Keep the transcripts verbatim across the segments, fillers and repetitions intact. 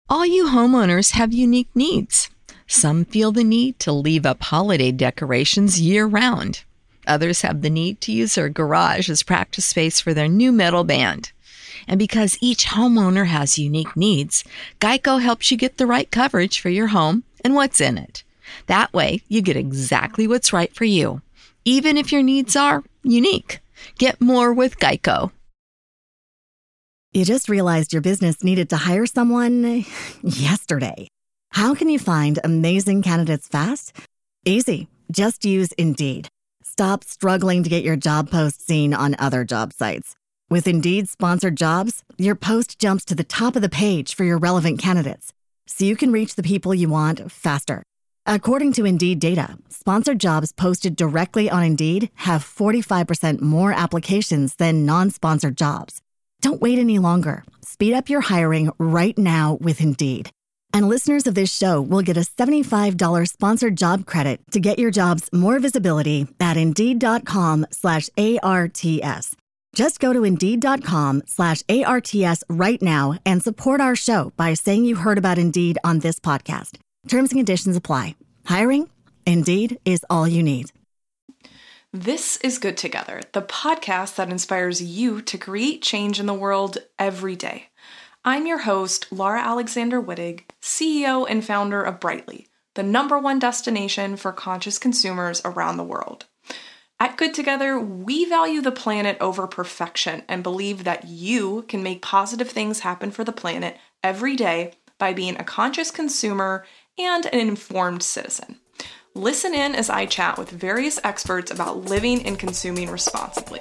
All you homeowners have unique needs. Some feel the need to leave up holiday decorations year-round. Others have the need to use their garage as practice space for their new metal band. And because each homeowner has unique needs, Geico helps you get the right coverage for your home and what's in it. That way, you get exactly what's right for you, even if your needs are unique. Get more with Geico. You just realized your business needed to hire someone yesterday. How can you find amazing candidates fast? Easy. Just use Indeed. Stop struggling to get your job post seen on other job sites. With Indeed sponsored jobs, your post jumps to the top of the page for your relevant candidates, so you can reach the people you want faster. According to Indeed data, sponsored jobs posted directly on Indeed have forty-five percent more applications than non-sponsored jobs. Don't wait any longer. Speed up your hiring right now with Indeed. And listeners of this show will get a seventy-five dollars sponsored job credit to get your jobs more visibility at Indeed.com slash ARTS. Just go to Indeed.com slash ARTS right now and support our show by saying you heard about Indeed on this podcast. Terms and conditions apply. Hiring? Indeed is all you need. This is Good Together, the podcast that inspires you to create change in the world every day. I'm your host, Laura Alexander Wittig, C E O and founder of Brightly, the number one destination for conscious consumers around the world. At Good Together, we value the planet over perfection and believe that you can make positive things happen for the planet every day by being a conscious consumer and an informed citizen. Listen in as I chat with various experts about living and consuming responsibly.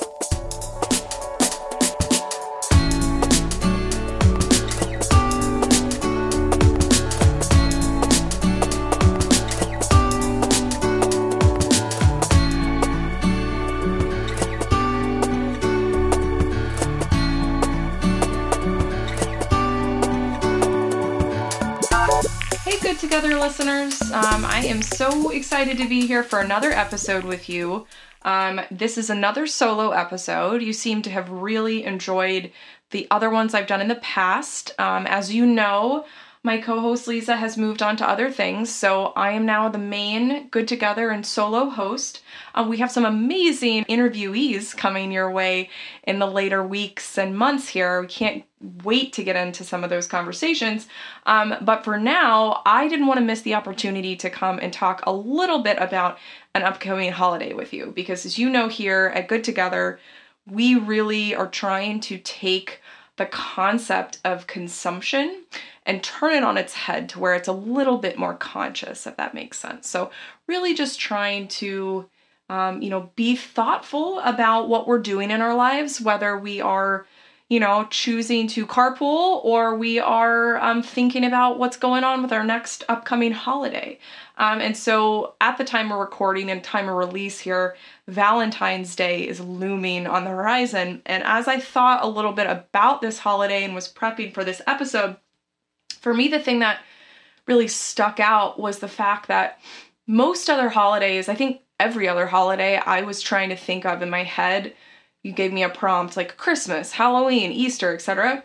Good Together listeners, um, I am so excited to be here for another episode with you. Um, this is another solo episode. You seem to have really enjoyed the other ones I've done in the past. Um, as you know, my co-host Lisa has moved on to other things, so I am now the main Good Together and solo host. Uh, we have some amazing interviewees coming your way in the later weeks and months here. We can't wait to get into some of those conversations. Um, but for now, I didn't want to miss the opportunity to come and talk a little bit about an upcoming holiday with you, because as you know, here at Good Together, we really are trying to take the concept of consumption and turn it on its head to where it's a little bit more conscious, if that makes sense. So really just trying to, um, you know, be thoughtful about what we're doing in our lives, whether we are, you know, choosing to carpool or we are um, thinking about what's going on with our next upcoming holiday. Um, and so at the time of recording and time of release here, Valentine's Day is looming on the horizon. And as I thought a little bit about this holiday and was prepping for this episode, for me, the thing that really stuck out was the fact that most other holidays, I think every other holiday I was trying to think of in my head, you gave me a prompt like Christmas, Halloween, Easter, et cetera.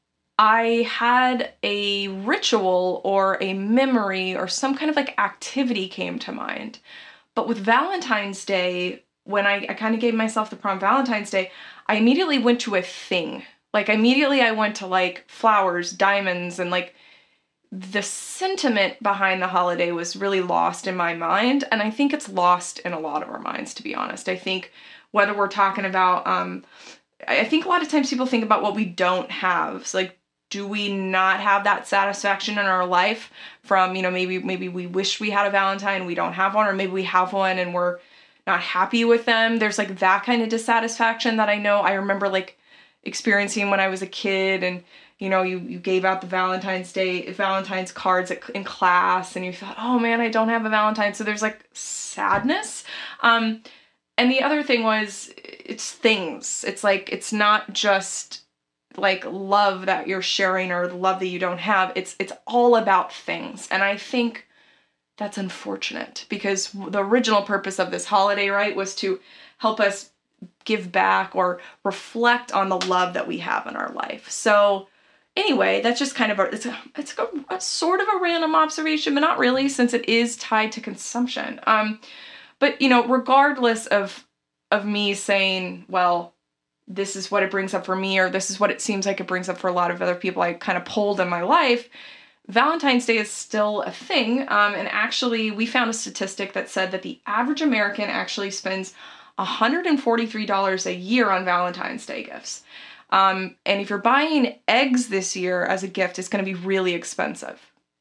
I had a ritual or a memory or some kind of like activity came to mind. But with Valentine's Day, when I, I kind of gave myself the prompt Valentine's Day, I immediately went to a thing. Like immediately I went to like flowers, diamonds, and like the sentiment behind the holiday was really lost in my mind. And I think it's lost in a lot of our minds, to be honest. I think whether we're talking about, um, I think a lot of times people think about what we don't have. So like, do we not have that satisfaction in our life from, you know, maybe, maybe we wish we had a Valentine, we don't have one, or maybe we have one and we're not happy with them. There's like that kind of dissatisfaction that I know I remember like experiencing when I was a kid, and you know, you, you gave out the Valentine's Day, Valentine's cards at, in class, and you thought, oh man, I don't have a Valentine. So there's like sadness. Um, and the other thing was, it's things. It's like, it's not just like love that you're sharing or love that you don't have. It's, it's all about things. And I think that's unfortunate, because the original purpose of this holiday, right, was to help us give back or reflect on the love that we have in our life. So anyway, that's just kind of a, it's a, it's a, a sort of a random observation, but not really, since it is tied to consumption. Um, but, you know, regardless of, of me saying, well, this is what it brings up for me, or this is what it seems like it brings up for a lot of other people I kind of pulled in my life, Valentine's Day is still a thing. Um, and actually, we found a statistic that said that the average American actually spends one hundred forty-three dollars a year on Valentine's Day gifts. Um, and if you're buying eggs this year as a gift, it's going to be really expensive.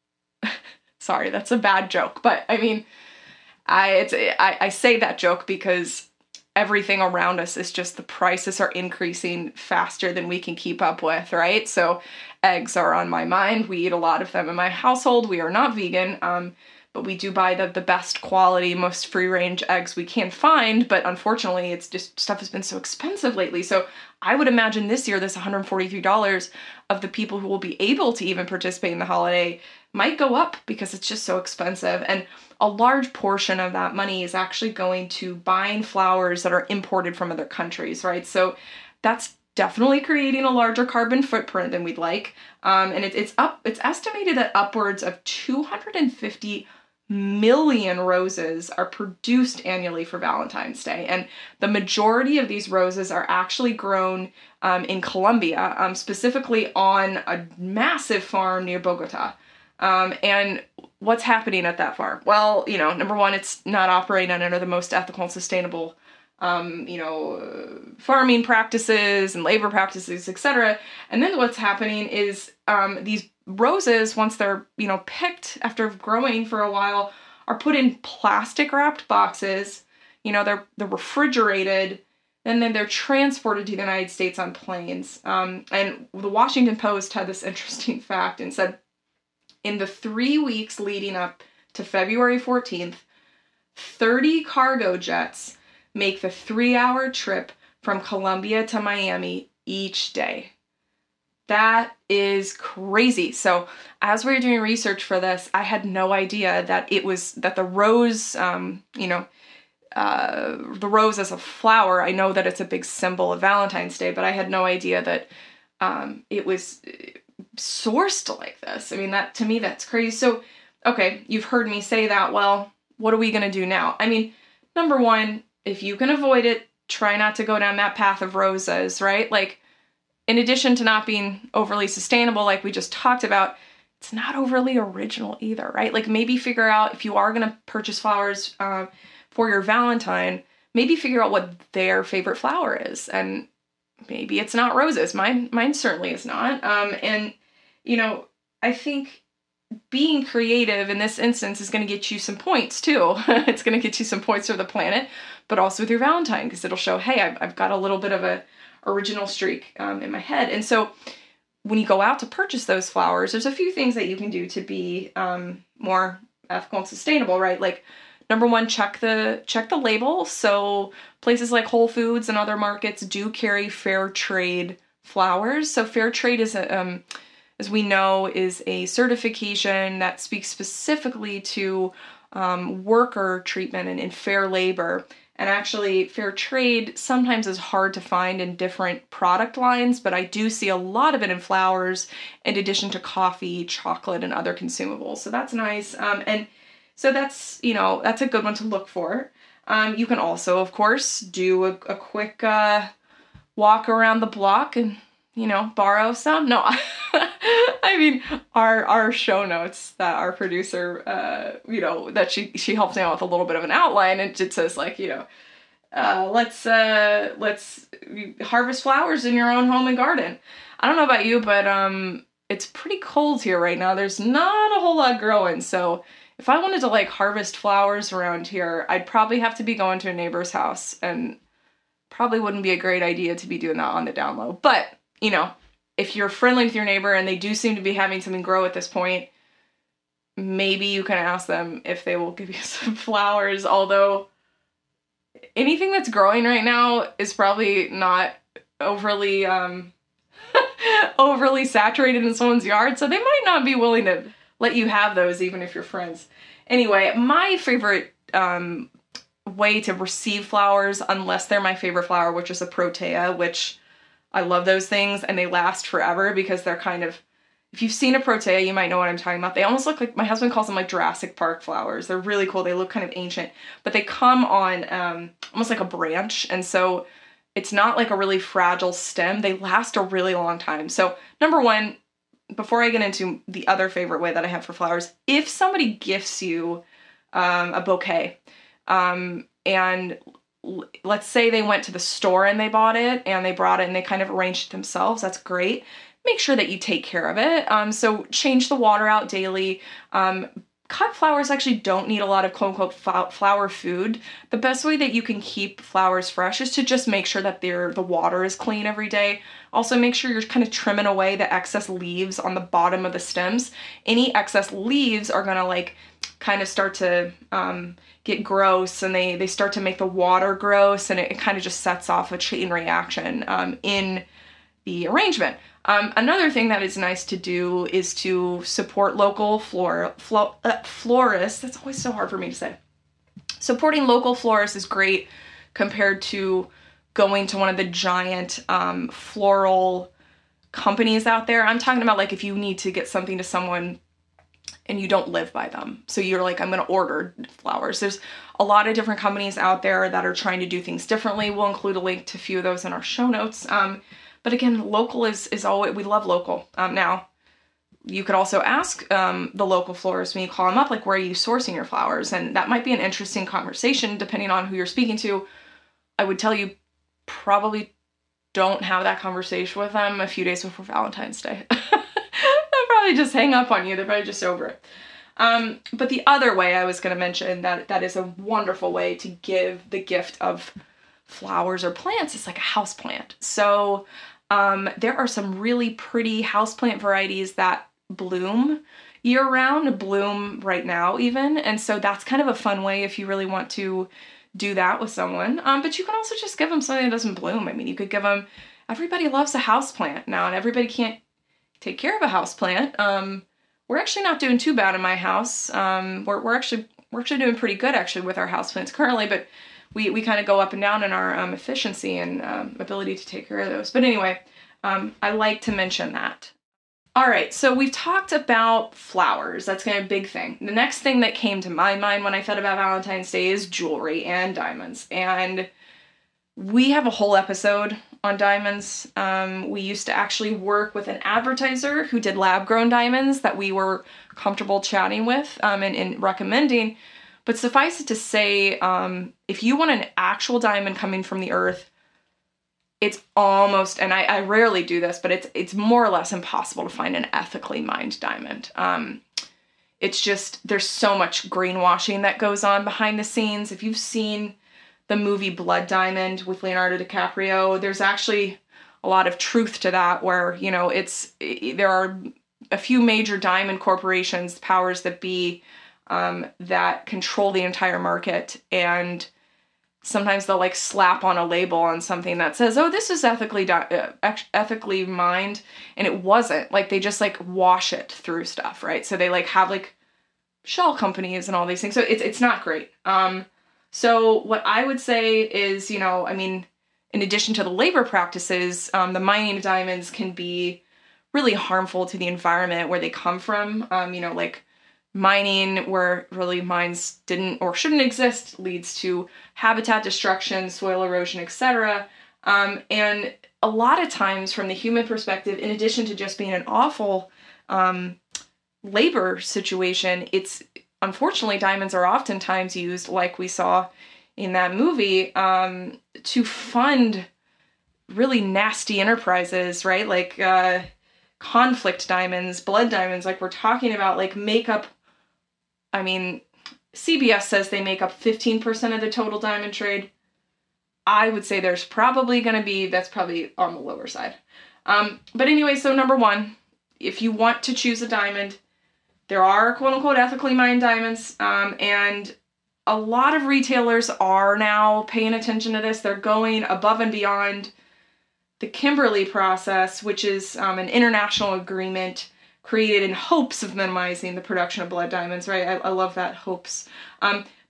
Sorry, that's a bad joke. But I mean, I, it's, I, I say that joke because everything around us is just, the prices are increasing faster than we can keep up with, right? So eggs are on my mind. We eat a lot of them in my household. We are not vegan, um, but we do buy the, the best quality, most free-range eggs we can find. But unfortunately, it's just, stuff has been so expensive lately. So I would imagine this year, this one hundred forty-three dollars of the people who will be able to even participate in the holiday might go up because it's just so expensive. And a large portion of that money is actually going to buying flowers that are imported from other countries, right? So that's definitely creating a larger carbon footprint than we'd like. Um, and it, it's up, it's estimated that upwards of two hundred fifty million roses are produced annually for Valentine's Day. And the majority of these roses are actually grown um, in Colombia, um, specifically on a massive farm near Bogota. Um, and what's happening at that farm? Well, you know, number one, it's not operating under the most ethical and sustainable, um, you know, uh, farming practices and labor practices, et cetera. And then what's happening is um, these roses, once they're, you know, picked after growing for a while, are put in plastic wrapped boxes. You know, they're they're refrigerated, and then they're transported to the United States on planes. Um, and the Washington Post had this interesting fact and said, in the three weeks leading up to February fourteenth, thirty cargo jets make the three-hour trip from Colombia to Miami each day. That is crazy. So as we were doing research for this, I had no idea that it was, that the rose, um, you know, uh, the rose as a flower, I know that it's a big symbol of Valentine's Day, but I had no idea that um, it was sourced like this. I mean, that, to me, that's crazy. So, okay, you've heard me say that. Well, what are we going to do now? I mean, number one, if you can avoid it, try not to go down that path of roses, right? Like, in addition to not being overly sustainable, like we just talked about, it's not overly original either, right? Like, maybe figure out, if you are going to purchase flowers uh, for your Valentine, maybe figure out what their favorite flower is. And maybe it's not roses. Mine, mine certainly is not. Um, and, you know, I think being creative in this instance is going to get you some points too. It's going to get you some points for the planet, but also with your Valentine, because it'll show, hey, I've, I've got a little bit of a original streak um, in my head. And so when you go out to purchase those flowers, there's a few things that you can do to be um, more ethical and sustainable, right? Like, number one, check the check the label. So places like Whole Foods and other markets do carry fair trade flowers. So fair trade is, a, um, as we know, is a certification that speaks specifically to um, worker treatment and, and fair labor. And actually, fair trade sometimes is hard to find in different product lines, but I do see a lot of it in flowers, in addition to coffee, chocolate, and other consumables. So that's nice. Um, and so that's, you know, that's a good one to look for. Um, you can also, of course, do a, a quick uh, walk around the block and, you know, borrow some. No, I mean, our our show notes that our producer, uh, you know, that she she helps me out with a little bit of an outline, and it says, like, you know, uh, let's uh, let's harvest flowers in your own home and garden. I don't know about you, but um, it's pretty cold here right now. There's not a whole lot growing, so if I wanted to, like, harvest flowers around here, I'd probably have to be going to a neighbor's house, and probably wouldn't be a great idea to be doing that on the down low. But, you know, if you're friendly with your neighbor and they do seem to be having something grow at this point, maybe you can ask them if they will give you some flowers. Although anything that's growing right now is probably not overly um, overly saturated in someone's yard, so they might not be willing to let you have those even if you're friends. Anyway, my favorite um, way to receive flowers, unless they're my favorite flower, which is a protea, which I love those things, and they last forever because they're kind of, if you've seen a protea, you might know what I'm talking about. They almost look like, my husband calls them like Jurassic Park flowers. They're really cool. They look kind of ancient, but they come on um, almost like a branch. And so it's not like a really fragile stem. They last a really long time. So number one, before I get into the other favorite way that I have for flowers, if somebody gifts you um, a bouquet, um, and l- let's say they went to the store and they bought it and they brought it and they kind of arranged it themselves, that's great. Make sure that you take care of it. Um, so change the water out daily. Um, cut flowers actually don't need a lot of quote unquote flower food. The best way that you can keep flowers fresh is to just make sure that they're, the water is clean every day. Also make sure you're kind of trimming away the excess leaves on the bottom of the stems. Any excess leaves are gonna like kind of start to um, get gross, and they, they start to make the water gross, and it, it kind of just sets off a chain reaction um, in the arrangement. Um, another thing that is nice to do is to support local flor- flo- uh, florists. That's always so hard for me to say. Supporting local florists is great compared to going to one of the giant um, floral companies out there. I'm talking about like if you need to get something to someone and you don't live by them. So you're like, I'm going to order flowers. There's a lot of different companies out there that are trying to do things differently. We'll include a link to a few of those in our show notes. Um, But again, local is, is always, we love local. Um, now, you could also ask um, the local florist when you call them up, like, where are you sourcing your flowers? And that might be an interesting conversation depending on who you're speaking to. I would tell you, probably don't have that conversation with them a few days before Valentine's Day. They'll probably just hang up on you. They're probably just over it. Um, but the other way I was going to mention that that is a wonderful way to give the gift of flowers or plants is like a house plant. So Um, there are some really pretty houseplant varieties that bloom year round, bloom right now even. And so that's kind of a fun way if you really want to do that with someone. Um, but you can also just give them something that doesn't bloom. I mean, you could give them, everybody loves a houseplant now, and everybody can't take care of a houseplant. Um, we're actually not doing too bad in my house. Um, we're, we're actually, we're actually doing pretty good actually with our houseplants currently, but we, we kind of go up and down in our um, efficiency and um, ability to take care of those. But anyway, um, I like to mention that. All right, so we've talked about flowers. That's kind of a big thing. The next thing that came to my mind when I thought about Valentine's Day is jewelry and diamonds. And we have a whole episode on diamonds. Um, we used to actually work with an advertiser who did lab-grown diamonds that we were comfortable chatting with um, and, and recommending. But suffice it to say, um, if you want an actual diamond coming from the earth, it's almost, and I, I rarely do this, but it's it's more or less impossible to find an ethically mined diamond. Um, it's just, there's so much greenwashing that goes on behind the scenes. If you've seen the movie Blood Diamond with Leonardo DiCaprio, there's actually a lot of truth to that where, you know, it's, it, there are a few major diamond corporations, powers that be, um, that control the entire market, and sometimes they'll like slap on a label on something that says, oh, this is ethically di- uh, ethically mined, and it wasn't. Like, they just like wash it through stuff, right? So they like have like shell companies and all these things. So it's it's not great. Um, so what I would say is, you know, I mean, in addition to the labor practices, um, the mining of diamonds can be really harmful to the environment where they come from. Um, you know, like mining where really mines didn't or shouldn't exist leads to habitat destruction, soil erosion, et cetera. Um, and a lot of times from the human perspective, in addition to just being an awful um, labor situation, it's unfortunately diamonds are oftentimes used, like we saw in that movie, um, to fund really nasty enterprises, right? Like uh, conflict diamonds, blood diamonds, like we're talking about, like makeup. I mean, C B S says they make up fifteen percent of the total diamond trade. I would say there's probably going to be, that's probably on the lower side. Um, but anyway, so number one, if you want to choose a diamond, there are quote unquote ethically mined diamonds. Um, and a lot of retailers are now paying attention to this. They're going above and beyond the Kimberley process, which is um, an international agreement created in hopes of minimizing the production of blood diamonds, right? I, I love that, hopes. Um,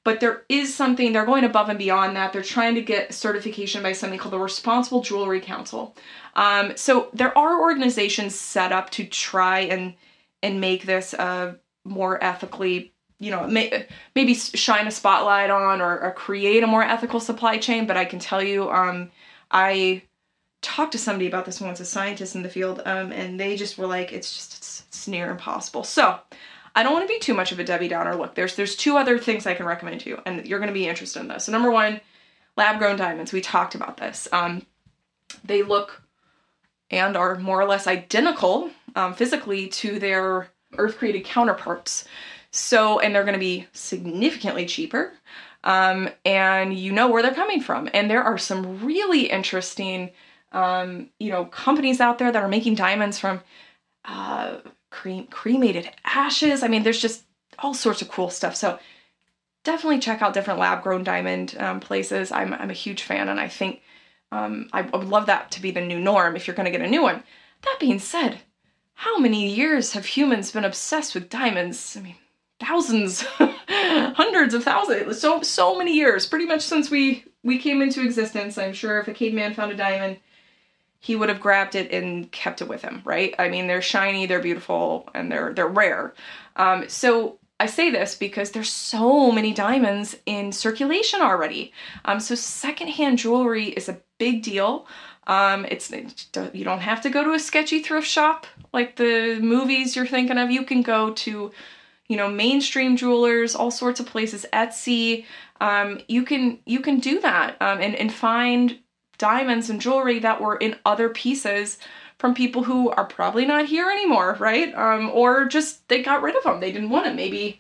but there is something, they're going above and beyond that. They're trying to get certification by something called the Responsible Jewelry Council. Um, so there are organizations set up to try and and make this uh, more ethically, you know, may, maybe shine a spotlight on or, or create a more ethical supply chain. But I can tell you, um, I talked to somebody about this once, a scientist in the field, um, and they just were like, it's just, it's, it's near impossible. So I don't want to be too much of a Debbie Downer. Look, there's there's two other things I can recommend to you, and you're going to be interested in this. So number one, lab-grown diamonds. We talked about this. Um, they look and are more or less identical um, physically to their Earth-created counterparts. So, and they're going to be significantly cheaper, um, and you know where they're coming from. And there are some really interesting, um, you know, companies out there that are making diamonds from uh, Crem- cremated ashes. I mean, there's just all sorts of cool stuff. So definitely check out different lab-grown diamond um, places. I'm I'm a huge fan, and I think um, I would love that to be the new norm if you're going to get a new one. That being said, how many years have humans been obsessed with diamonds? I mean, thousands, hundreds of thousands, so so many years, pretty much since we we came into existence. I'm sure if a caveman found a diamond, he would have grabbed it and kept it with him, right? I mean, they're shiny, they're beautiful, and they're they're rare. Um, so I say this because there's so many diamonds in circulation already. Um, so secondhand jewelry is a big deal. Um, it's you don't have to go to a sketchy thrift shop like the movies you're thinking of. You can go to, you know, mainstream jewelers, all sorts of places, Etsy. Um, you can you can do that um, and and find diamonds and jewelry that were in other pieces from people who are probably not here anymore, right? Um, or just they got rid of them. They didn't want it. Maybe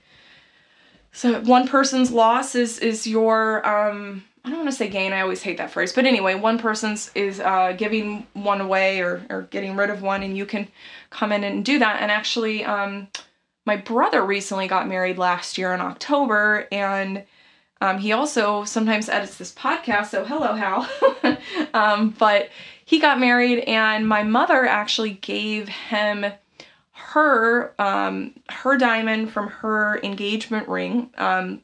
so. One person's loss is is your um, I don't want to say gain. I always hate that phrase, but anyway, one person's is uh, giving one away or or getting rid of one, and you can come in and do that. And actually, um, my brother recently got married last year in October, and Um, he also sometimes edits this podcast, so hello, Hal. um, but he got married, and my mother actually gave him her um, her diamond from her engagement ring. Um,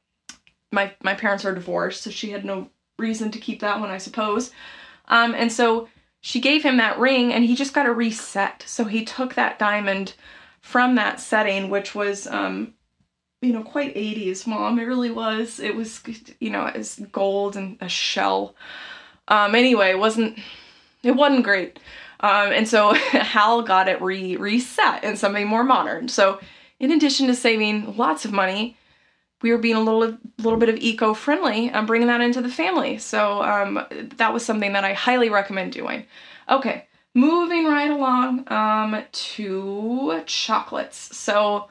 my my parents are divorced, so she had no reason to keep that one, I suppose. Um, and so she gave him that ring, and he just got a reset. So he took that diamond from that setting, which was Um, you know, quite eighties, Mom. It really was. It was, you know, it's gold and a shell. Um, anyway, it wasn't, it wasn't great. Um, and so Hal got it re reset in something more modern. So in addition to saving lots of money, we were being a little, little bit of eco-friendly and bringing that into the family. So um, that was something that I highly recommend doing. Okay, moving right along um, to chocolates. So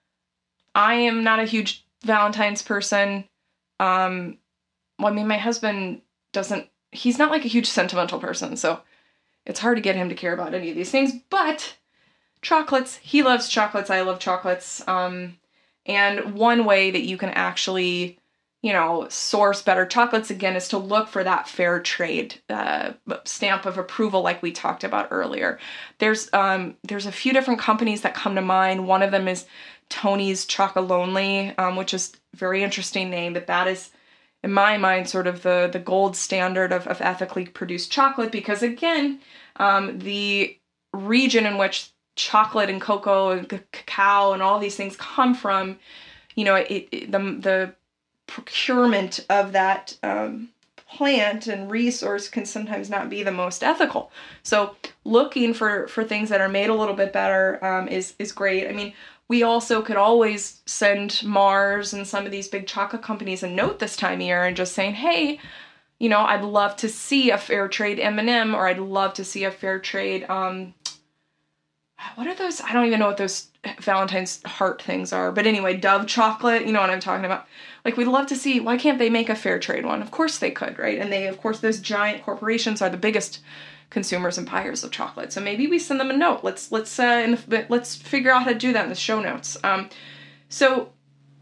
I am not a huge Valentine's person. Um, well, I mean, my husband doesn't, he's not like a huge sentimental person, so it's hard to get him to care about any of these things, but chocolates, he loves chocolates, I love chocolates, um, and one way that you can actually, you know, source better chocolates, again, is to look for that fair trade uh, stamp of approval like we talked about earlier. There's, um, there's a few different companies that come to mind. One of them is Tony's Chocolonely, um, which is a very interesting name, but that is, in my mind, sort of the, the gold standard of, of ethically produced chocolate, because again, um, the region in which chocolate and cocoa and c- cacao and all these things come from, you know, it, it, the, the procurement of that um, plant and resource can sometimes not be the most ethical. So looking for, for things that are made a little bit better um, is, is great. I mean, we also could always send Mars and some of these big chocolate companies a note this time of year and just saying, hey, you know, I'd love to see a fair trade M and M, or I'd love to see a fair trade, um, what are those? I don't even know what those Valentine's heart things are. But anyway, Dove chocolate, you know what I'm talking about. Like, we'd love to see, why can't they make a fair trade one? Of course they could, right? And they, of course, those giant corporations are the biggest consumers and buyers of chocolate. So maybe we send them a note. Let's let's uh, in the, let's figure out how to do that in the show notes. Um, so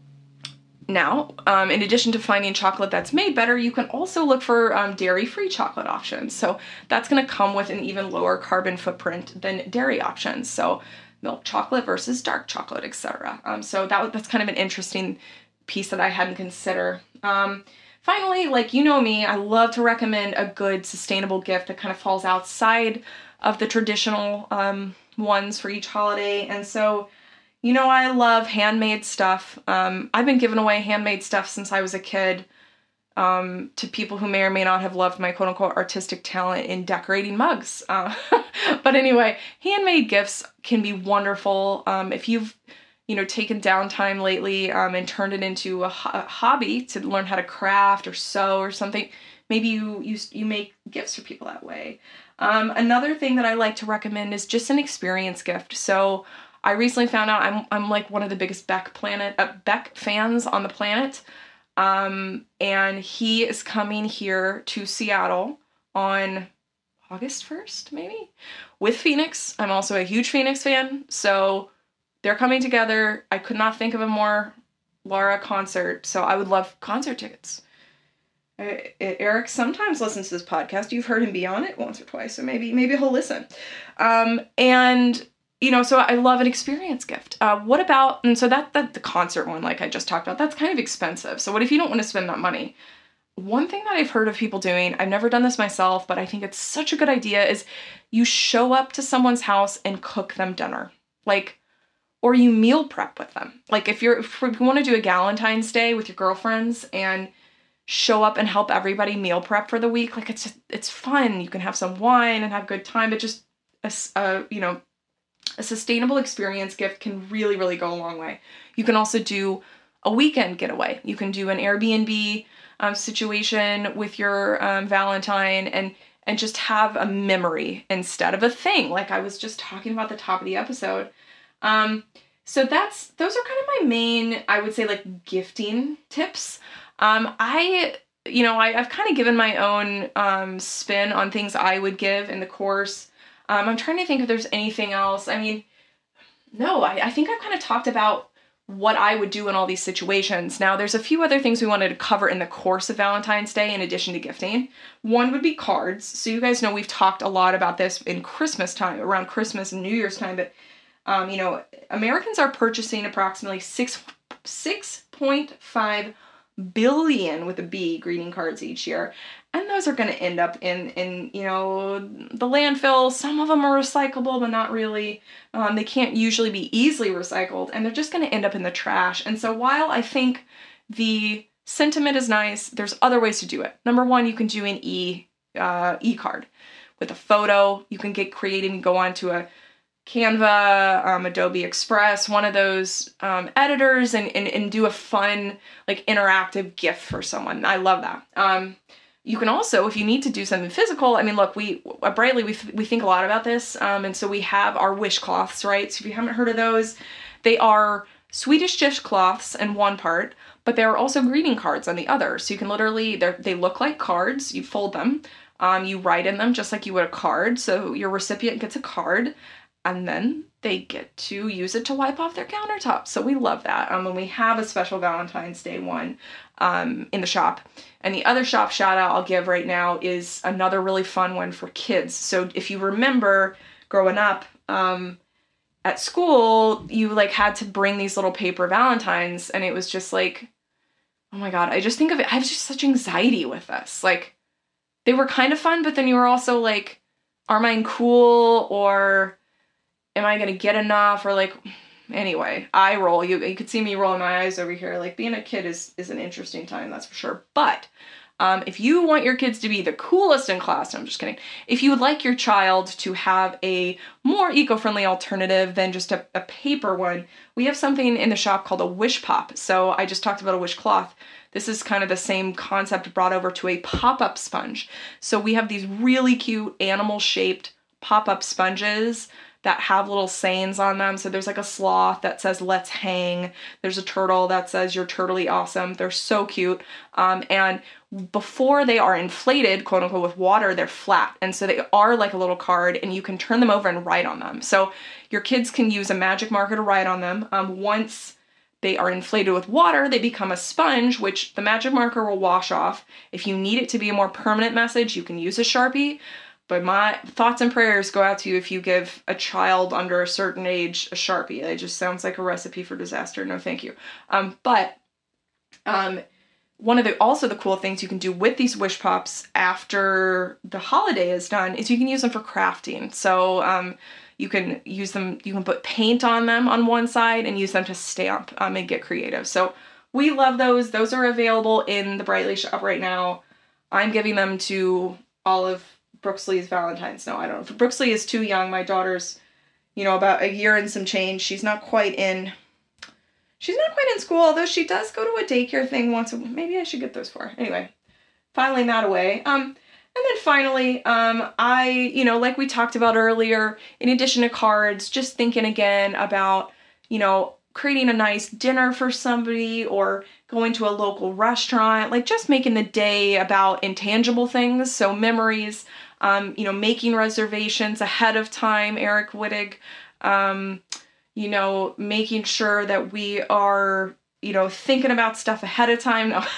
now, um, in addition to finding chocolate that's made better, you can also look for um, dairy-free chocolate options. So that's going to come with an even lower carbon footprint than dairy options. So milk chocolate versus dark chocolate, et cetera. Um, so that that's kind of an interesting piece that I hadn't considered. Um, finally, like, you know me, I love to recommend a good sustainable gift that kind of falls outside of the traditional um, ones for each holiday. And so, you know, I love handmade stuff. Um, I've been giving away handmade stuff since I was a kid um, to people who may or may not have loved my quote-unquote artistic talent in decorating mugs. Uh, but anyway, handmade gifts can be wonderful. Um, if you've, you know, taken downtime lately um, and turned it into a, ho- a hobby to learn how to craft or sew or something, maybe you, you, you make gifts for people that way. Um, another thing that I like to recommend is just an experience gift. So I recently found out I'm I'm like one of the biggest Beck planet uh, Beck fans on the planet, um, and he is coming here to Seattle on August first, maybe, with Phoenix. I'm also a huge Phoenix fan, so they're coming together. I could not think of a more Laura concert, so I would love concert tickets. Eric sometimes listens to this podcast. You've heard him be on it once or twice, so maybe maybe he'll listen. Um, and you know, so I love an experience gift. Uh, what about, and so that that the concert one, like I just talked about, that's kind of expensive. So what if you don't want to spend that money? One thing that I've heard of people doing, I've never done this myself, but I think it's such a good idea, is you show up to someone's house and cook them dinner, like, or you meal prep with them. Like if you're if you want to do a Galentine's Day with your girlfriends and show up and help everybody meal prep for the week. Like it's just, it's fun. You can have some wine and have a good time, but just a, a, you know, a sustainable experience gift can really, really go a long way. You can also do a weekend getaway. You can do an Airbnb um, situation with your um, Valentine and, and just have a memory instead of a thing. Like I was just talking about at the top of the episode. Um, so that's, those are kind of my main, I would say, like gifting tips. Um, I, you know, I, I've kind of given my own um, spin on things I would give in the course. Um, I'm trying to think if there's anything else. I mean, no, I, I think I've kind of talked about what I would do in all these situations. Now, there's a few other things we wanted to cover in the course of Valentine's Day in addition to gifting. One would be cards. So you guys know we've talked a lot about this in Christmas time, around Christmas and New Year's time, but, um, you know, Americans are purchasing approximately six, six point five billion with a B greeting cards each year, and those are going to end up in in you know the landfill. Some of them are recyclable, but not really. Um, they can't usually be easily recycled, and they're just going to end up in the trash. And so while I think the sentiment is nice, there's other ways to do it. Number one, you can do an e uh, e card with a photo. You can get creative and go on to a Canva, um, Adobe Express, one of those um, editors, and, and and do a fun, like, interactive gift for someone. I love that. Um, you can also, if you need to do something physical, I mean, look, we at Brightly, we, we think a lot about this, um, and so we have our wish cloths, right? So if you haven't heard of those, they are Swedish dishcloths in one part, but there are also greeting cards on the other. So you can literally, they look like cards, you fold them, um, you write in them just like you would a card, so your recipient gets a card, and then they get to use it to wipe off their countertops. So we love that. Um, and we have a special Valentine's Day one um, in the shop. And the other shop shout out I'll give right now is another really fun one for kids. So if you remember growing up um, at school, you like had to bring these little paper Valentines, and it was just like, oh my God, I just think of it. I have just such anxiety with this. Like they were kind of fun, but then you were also like, are mine cool, or am I going to get enough? Or like, anyway, I roll. You you could see me rolling my eyes over here. Like being a kid is, is an interesting time, that's for sure. But um, if you want your kids to be the coolest in class, no, I'm just kidding. If you would like your child to have a more eco-friendly alternative than just a, a paper one, we have something in the shop called a Wish Pop. So I just talked about a wish cloth. This is kind of the same concept brought over to a pop-up sponge. So we have these really cute animal-shaped pop-up sponges that have little sayings on them. So there's like a sloth that says, let's hang. There's a turtle that says, you're turtly awesome. They're so cute. Um, and before they are inflated, quote unquote, with water, they're flat. And so they are like a little card, and you can turn them over and write on them. So your kids can use a magic marker to write on them. Um, once they are inflated with water, they become a sponge, which the magic marker will wash off. If you need it to be a more permanent message, you can use a Sharpie. But my thoughts and prayers go out to you if you give a child under a certain age a Sharpie. It just sounds like a recipe for disaster. No, thank you. Um, but Um, one of the also the cool things you can do with these Wish Pops after the holiday is done is you can use them for crafting. So um, you can use them, you can put paint on them on one side and use them to stamp um, and get creative. So we love those. Those are available in the Brightly shop right now. I'm giving them to all of Brooksley's Valentine's. No, I don't know. Brooksley is too young. My daughter's, you know, about a year and some change. She's not quite in... She's not quite in school, although she does go to a daycare thing once a week. Maybe I should get those for her. Anyway, filing that away. Um, and then finally, um, I, you know, like we talked about earlier, in addition to cards, just thinking again about, you know, creating a nice dinner for somebody or going to a local restaurant, like just making the day about intangible things. So memories, um, you know, making reservations ahead of time, Eric Wittig, um, you know, making sure that we are, you know, thinking about stuff ahead of time. No,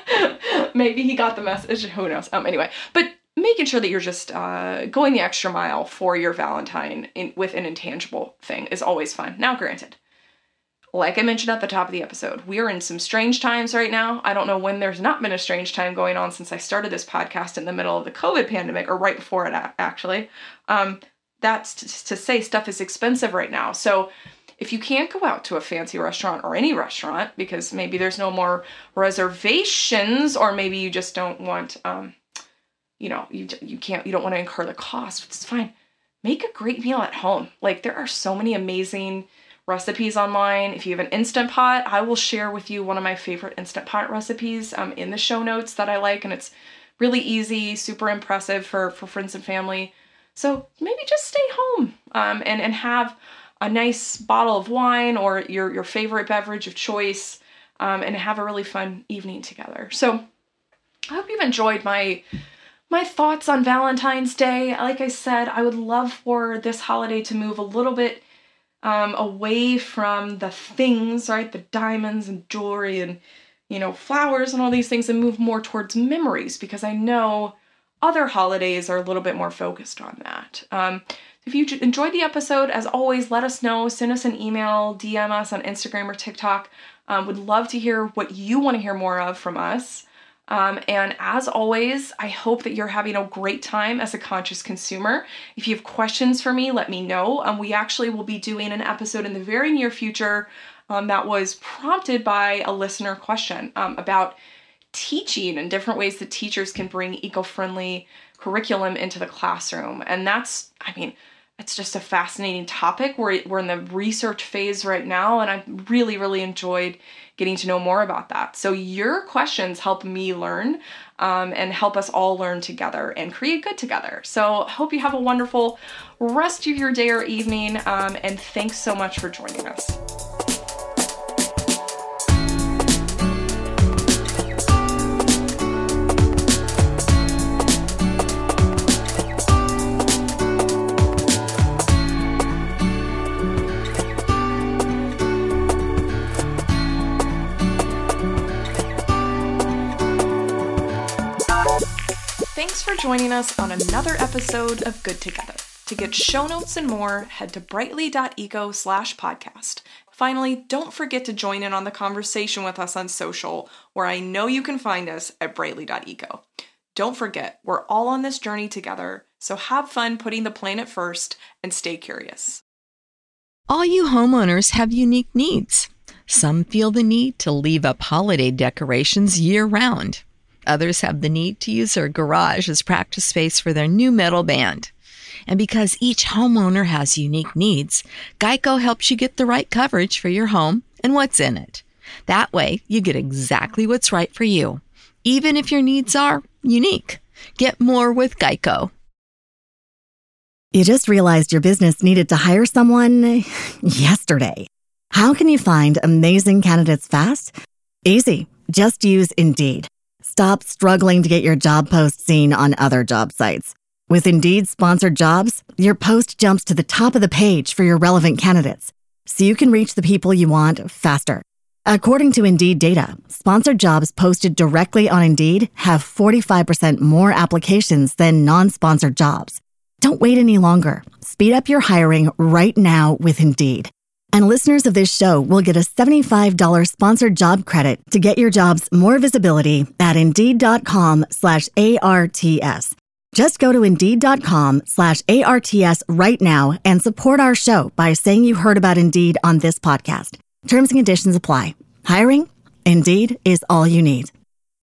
maybe he got the message. Who knows? Um, anyway, but making sure that you're just uh, going the extra mile for your Valentine in, with an intangible thing is always fun. Now, granted, like I mentioned at the top of the episode, we are in some strange times right now. I don't know when there's not been a strange time going on since I started this podcast in the middle of the COVID pandemic, or right before it, actually. Um, That's to say stuff is expensive right now. So if you can't go out to a fancy restaurant or any restaurant because maybe there's no more reservations, or maybe you just don't want, um, you know, you you can't, you don't want to incur the cost, it's fine. Make a great meal at home. Like, there are so many amazing recipes online. If you have an Instant Pot, I will share with you one of my favorite Instant Pot recipes um, in the show notes that I like, and it's really easy, super impressive for, for friends and family. So maybe just stay home um, and, and have a nice bottle of wine or your, your favorite beverage of choice um, and have a really fun evening together. So I hope you've enjoyed my, my thoughts on Valentine's Day. Like I said, I would love for this holiday to move a little bit um, away from the things, right? The diamonds and jewelry and, you know, flowers and all these things, and move more towards memories, because I know other holidays are a little bit more focused on that. Um, if you enjoyed the episode, as always, let us know. Send us an email, D M us on Instagram or TikTok. Um, would love to hear what you want to hear more of from us. Um, and as always, I hope that you're having a great time as a conscious consumer. If you have questions for me, let me know. Um, we actually will be doing an episode in the very near future um, that was prompted by a listener question um, about teaching and different ways that teachers can bring eco-friendly curriculum into the classroom. And that's, I mean, it's just a fascinating topic. We're, we're in the research phase right now, and I've really, really enjoyed getting to know more about that. So your questions help me learn um, and help us all learn together and create good together. So I hope you have a wonderful rest of your day or evening, um, and thanks so much for joining us. Thanks for joining us on another episode of Good Together. To get show notes and more, head to brightly.eco slash podcast. Finally, don't forget to join in on the conversation with us on social, where I know you can find us at brightly.eco. Don't forget, we're all on this journey together, so have fun putting the planet first and stay curious. All you homeowners have unique needs. Some feel the need to leave up holiday decorations year-round. Others have the need to use their garage as practice space for their new metal band. And because each homeowner has unique needs, Geico helps you get the right coverage for your home and what's in it. That way, you get exactly what's right for you, even if your needs are unique. Get more with Geico. You just realized your business needed to hire someone yesterday. How can you find amazing candidates fast? Easy. Just use Indeed. Stop struggling to get your job post seen on other job sites. With Indeed sponsored jobs, your post jumps to the top of the page for your relevant candidates, so you can reach the people you want faster. According to Indeed data, sponsored jobs posted directly on Indeed have forty-five percent more applications than non-sponsored jobs. Don't wait any longer. Speed up your hiring right now with Indeed. And listeners of this show will get a seventy-five dollars sponsored job credit to get your jobs more visibility at Indeed.com slash ARTS. Just go to Indeed.com slash ARTS right now and support our show by saying you heard about Indeed on this podcast. Terms and conditions apply. Hiring? Indeed is all you need.